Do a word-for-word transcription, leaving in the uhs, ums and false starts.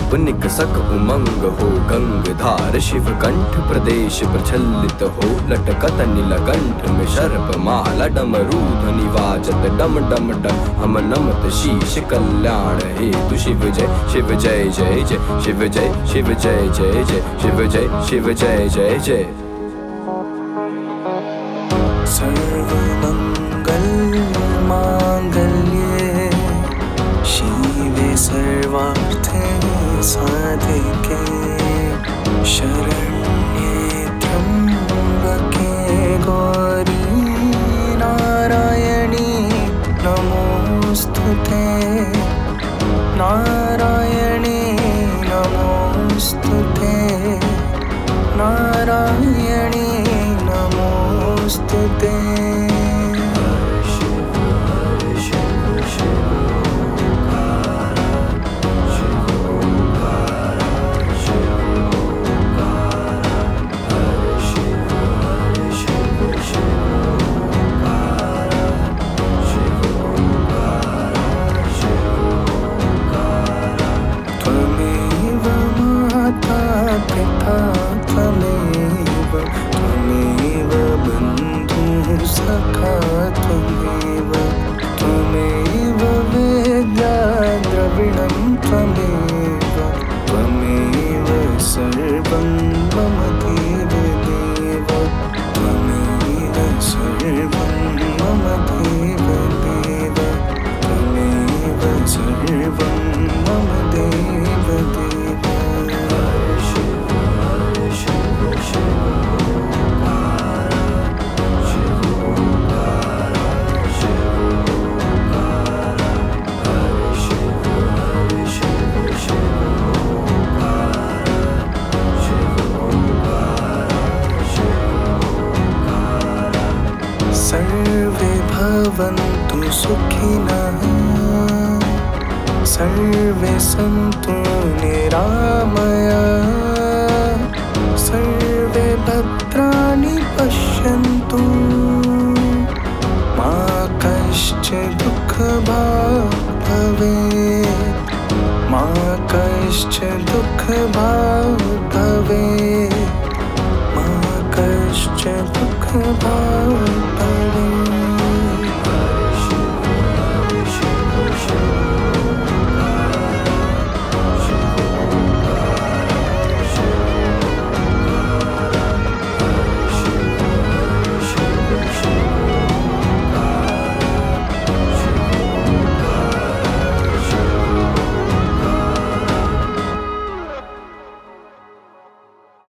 रूप निकसक उमंग हो, गंगधार शिव कंठ प्रदेश प्रचलित हो, लटकत नीलकंठ में सर्प माला, डमरू ध्वनि वाजत डम डम डम, हम नमत शीश कल्याण हेतु शिव जय शिव जय जय जय शिव जय शिव जय जय जय शिव जय शिव जय जय जय। सर्वमंगल मांगल्ये शिवे सर्वार्थे साधिके, शरण्ये त्र्यंबके गौरी नारायणी नमोस्तुते, नारायणी नमोस्तुते, नारायणी नमोस्तुते। त्वमेव माता पिता त्वमेव, त्वमेव बन्धुः सखा त्वमेव, त्वमेव वेद्या द्रविणं त्वमेव, त्वमेव सर्वं मम देव देव, त्वमेव सर्वं मम देव देव, त्वमेव सर्वं मम देव देव। सर्वे भवन्तु सुखिनः, सर्वे सन्तु निरामयाः, सर्वे भद्राणि पश्यन्तु, मा कश्चित् दुःखभाग् भवेत्, मा कश्चित् दुःखभाग् भवेत्, मा कश्चित् दुःखभाग्